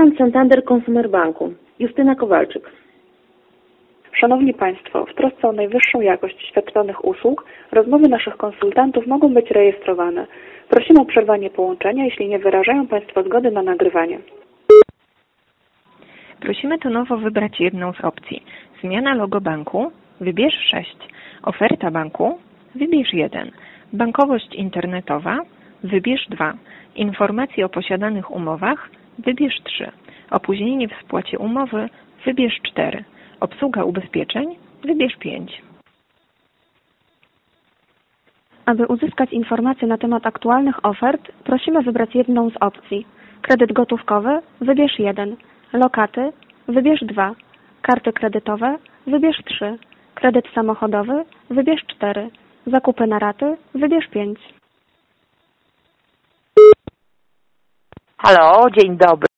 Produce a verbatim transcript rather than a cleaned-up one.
Klient Santander Consumer Banku. Justyna Kowalczyk. Szanowni Państwo, w trosce o najwyższą jakość świadczonych usług rozmowy naszych konsultantów mogą być rejestrowane. Prosimy o przerwanie połączenia, jeśli nie wyrażają Państwo zgody na nagrywanie. Prosimy tonowo wybrać jedną z opcji. Zmiana logo banku, wybierz sześć. Oferta banku, wybierz jeden. Bankowość internetowa, wybierz dwa. Informacje o posiadanych umowach, wybierz trzy. Opóźnienie w spłacie umowy, wybierz cztery. Obsługa ubezpieczeń, wybierz pięć. Aby uzyskać informacje na temat aktualnych ofert, prosimy wybrać jedną z opcji. Kredyt gotówkowy, wybierz jeden. Lokaty, wybierz dwa. Karty kredytowe, wybierz trzy. Kredyt samochodowy, wybierz cztery. Zakupy na raty, wybierz pięć. Halo, dzień dobry.